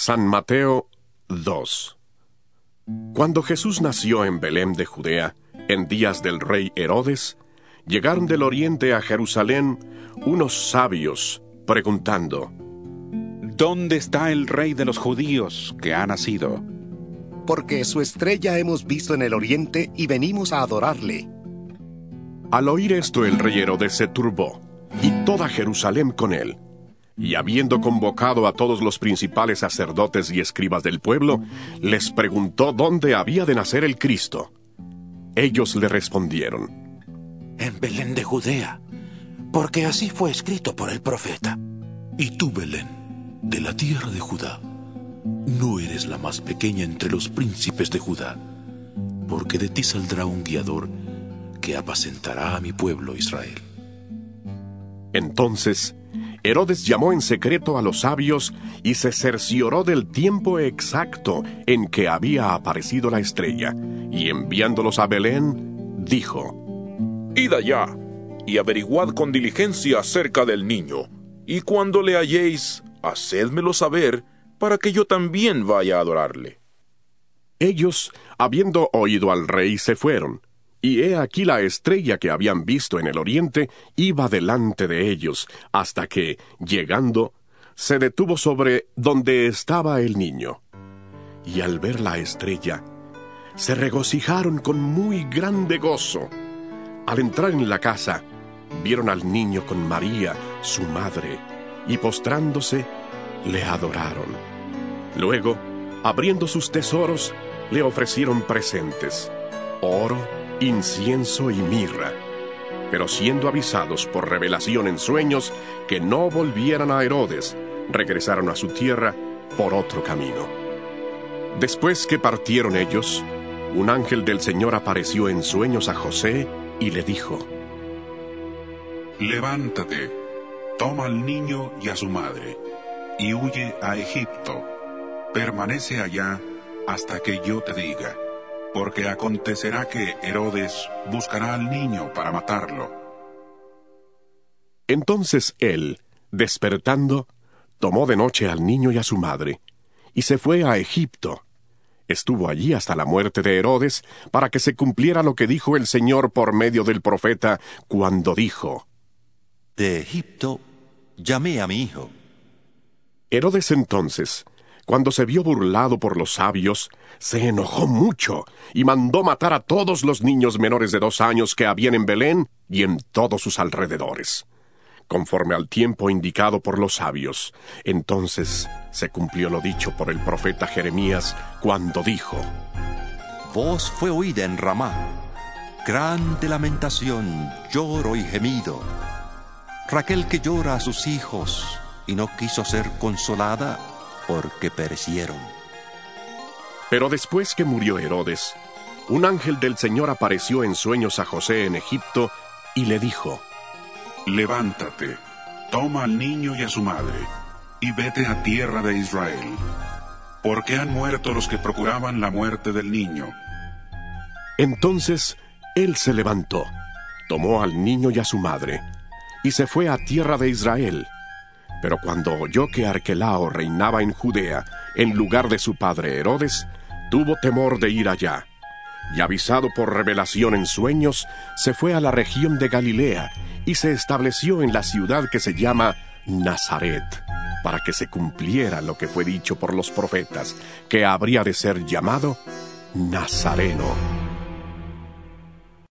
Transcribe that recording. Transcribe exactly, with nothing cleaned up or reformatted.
San Mateo dos. Cuando Jesús nació en Belén de Judea, en días del rey Herodes, llegaron del oriente a Jerusalén unos sabios, preguntando: ¿Dónde está el rey de los judíos que ha nacido? Porque su estrella hemos visto en el oriente y venimos a adorarle. Al oír esto, el rey Herodes se turbó, y toda Jerusalén con él. Y habiendo convocado a todos los principales sacerdotes y escribas del pueblo, les preguntó dónde había de nacer el Cristo. Ellos le respondieron: En Belén de Judea, porque así fue escrito por el profeta. Y tú, Belén, de la tierra de Judá, no eres la más pequeña entre los príncipes de Judá, porque de ti saldrá un guiador que apacentará a mi pueblo Israel. Entonces Herodes llamó en secreto a los sabios y se cercioró del tiempo exacto en que había aparecido la estrella, y enviándolos a Belén, dijo: Id allá, y averiguad con diligencia acerca del niño, y cuando le halléis, hacédmelo saber, para que yo también vaya a adorarle. Ellos, habiendo oído al rey, se fueron. Y he aquí la estrella que habían visto en el oriente iba delante de ellos, hasta que, llegando, se detuvo sobre donde estaba el niño. Y al ver la estrella, se regocijaron con muy grande gozo. Al entrar en la casa, vieron al niño con María, su madre, y postrándose, le adoraron. Luego, abriendo sus tesoros, le ofrecieron presentes: oro, incienso y mirra. Pero siendo avisados por revelación en sueños que no volvieran a Herodes, regresaron a su tierra por otro camino. Después que partieron ellos, un ángel del Señor apareció en sueños a José y le dijo: Levántate, toma al niño y a su madre, y huye a Egipto. Permanece allá hasta que yo te diga, porque acontecerá que Herodes buscará al niño para matarlo. Entonces él, despertando, tomó de noche al niño y a su madre, y se fue a Egipto. Estuvo allí hasta la muerte de Herodes, para que se cumpliera lo que dijo el Señor por medio del profeta, cuando dijo: De Egipto llamé a mi hijo. Herodes entonces, cuando se vio burlado por los sabios, se enojó mucho y mandó matar a todos los niños menores de dos años que habían en Belén y en todos sus alrededores, conforme al tiempo indicado por los sabios. Entonces se cumplió lo dicho por el profeta Jeremías, cuando dijo: Voz fue oída en Ramá, grande lamentación, lloro y gemido. Raquel que llora a sus hijos y no quiso ser consolada porque perecieron. Pero después que murió Herodes, un ángel del Señor apareció en sueños a José en Egipto y le dijo: Levántate, toma al niño y a su madre, y vete a tierra de Israel, porque han muerto los que procuraban la muerte del niño. Entonces él se levantó, tomó al niño y a su madre, y se fue a tierra de Israel. Pero cuando oyó que Arquelao reinaba en Judea, en lugar de su padre Herodes, tuvo temor de ir allá. Y avisado por revelación en sueños, se fue a la región de Galilea, y se estableció en la ciudad que se llama Nazaret, para que se cumpliera lo que fue dicho por los profetas, que habría de ser llamado Nazareno.